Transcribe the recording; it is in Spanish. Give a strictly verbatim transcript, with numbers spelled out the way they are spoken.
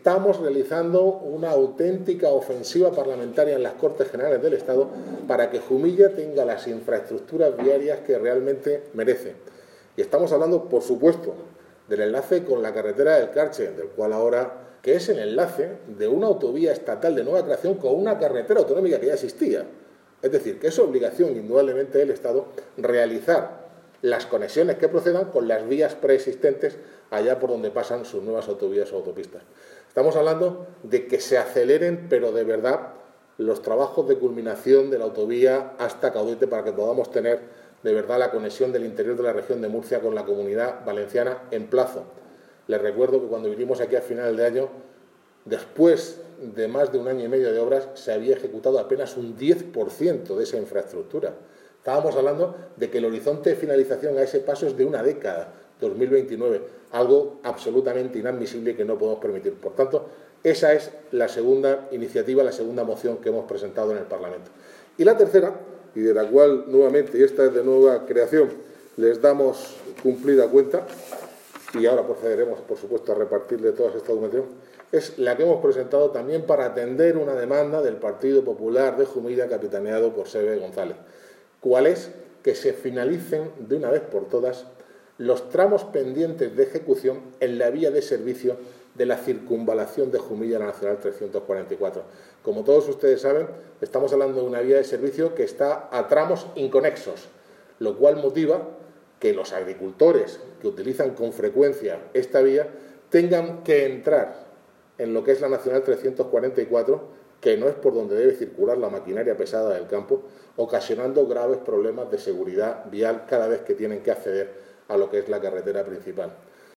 estamos realizando una auténtica ofensiva parlamentaria en las Cortes Generales del Estado para que Jumilla tenga las infraestructuras viarias que realmente merece. Y estamos hablando, por supuesto, del enlace con la carretera del Carche, del cual ahora, que es el enlace de una autovía estatal de nueva creación con una carretera autonómica que ya existía. Es decir, que es obligación, indudablemente, del Estado realizar las conexiones que procedan con las vías preexistentes allá por donde pasan sus nuevas autovías o autopistas. Estamos hablando de que se aceleren, pero de verdad, los trabajos de culminación de la autovía hasta Caudete para que podamos tener de verdad la conexión del interior de la región de Murcia con la Comunidad Valenciana en plazo. Les recuerdo que cuando vinimos aquí a final de año, después de más de un año y medio de obras, se había ejecutado apenas un diez por ciento de esa infraestructura. Estábamos hablando de que el horizonte de finalización a ese paso es de una década, dos mil veintinueve, algo absolutamente inadmisible que no podemos permitir. Por tanto, esa es la segunda iniciativa, la segunda moción que hemos presentado en el Parlamento. Y la tercera, y de la cual nuevamente, y esta es de nueva creación, les damos cumplida cuenta, y ahora procederemos, por supuesto, a repartirle todas estas documentación, es la que hemos presentado también para atender una demanda del Partido Popular de Jumilla, capitaneado por Sebe González. ¿Cuál es? Que se finalicen de una vez por todas los tramos pendientes de ejecución en la vía de servicio de la circunvalación de Jumilla a la Nacional trescientos cuarenta y cuatro. Como todos ustedes saben, estamos hablando de una vía de servicio que está a tramos inconexos, lo cual motiva que los agricultores que utilizan con frecuencia esta vía tengan que entrar en lo que es la Nacional trescientos cuarenta y cuatro, que no es por donde debe circular la maquinaria pesada del campo, ocasionando graves problemas de seguridad vial cada vez que tienen que acceder a lo que es la carretera principal.